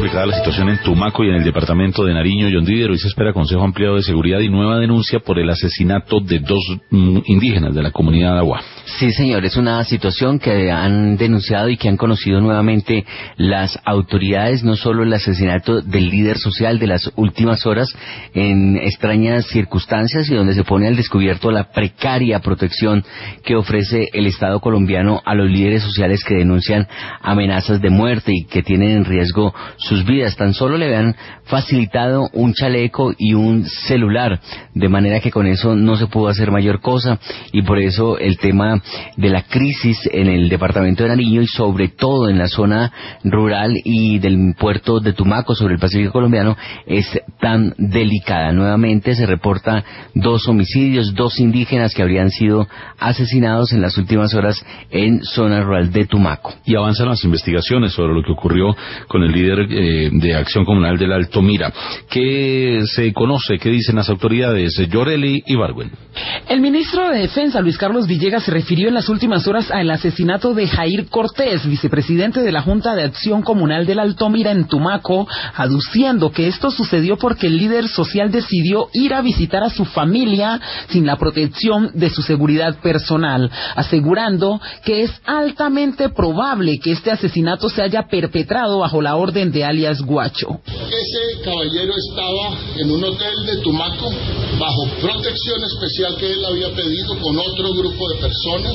complicada la situación en Tumaco y en el departamento de Nariño. John Didier, hoy se espera consejo ampliado de seguridad y nueva denuncia por el asesinato de dos indígenas de la comunidad Agua. Sí, señor, es una situación que han denunciado y que han conocido nuevamente las autoridades, no solo el asesinato del líder social de las últimas horas en extrañas circunstancias y donde se pone al descubierto la precaria protección que ofrece el Estado colombiano a los líderes sociales que denuncian amenazas de muerte y que tienen en riesgo sus vidas. Tan solo le habían facilitado un chaleco y un celular, de manera que con eso no se pudo hacer mayor cosa, y por eso el tema de la crisis en el departamento de Nariño y sobre todo en la zona rural y del puerto de Tumaco sobre el Pacífico colombiano es tan delicada. Nuevamente se reporta 2 homicidios, 2 indígenas que habrían sido asesinados en las últimas horas en zona rural de Tumaco. Y avanzan las investigaciones sobre lo que ocurrió con el líder de Acción Comunal del Altomira. ¿Qué se conoce? ¿Qué dicen las autoridades? Yoreli Ibargüen. El ministro de Defensa, Luis Carlos Villegas, se refirió en las últimas horas al asesinato de Jair Cortés, vicepresidente de la Junta de Acción Comunal del Altomira en Tumaco, aduciendo que esto sucedió porque el líder social decidió ir a visitar a su familia sin la protección de su seguridad personal, asegurando que es altamente probable que este asesinato se haya perpetrado bajo la orden de alias Guacho. Ese caballero estaba en un hotel de Tumaco bajo protección especial que él había pedido con otro grupo de personas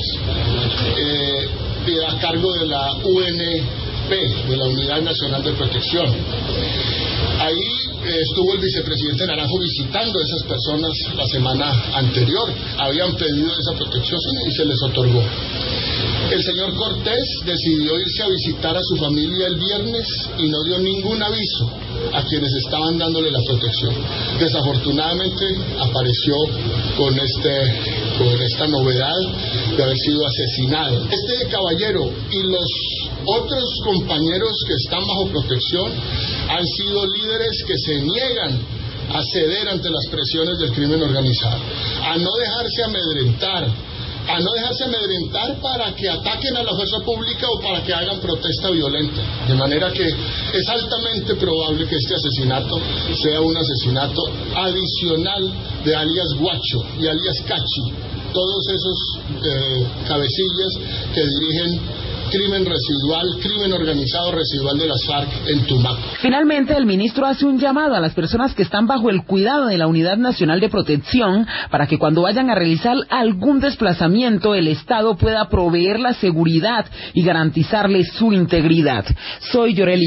a cargo de la UNP, de la Unidad Nacional de Protección. Ahí estuvo el vicepresidente Naranjo visitando a esas personas la semana anterior. Habían pedido esa protección y se les otorgó. El señor Cortés decidió irse a visitar a su familia el viernes y no dio ningún aviso a quienes estaban dándole la protección. Desafortunadamente apareció con esta novedad de haber sido asesinado. Este caballero y los otros compañeros que están bajo protección han sido líderes que se niegan a ceder ante las presiones del crimen organizado, a no dejarse amedrentar para que ataquen a la fuerza pública o para que hagan protesta violenta. De manera que es altamente probable que este asesinato sea un asesinato adicional de alias Guacho y alias Cachi, todos esos cabecillas que dirigen crimen organizado residual de las FARC en Tumaco. Finalmente, el ministro hace un llamado a las personas que están bajo el cuidado de la Unidad Nacional de Protección para que cuando vayan a realizar algún desplazamiento, el Estado pueda proveer la seguridad y garantizarles su integridad. Soy Yoreli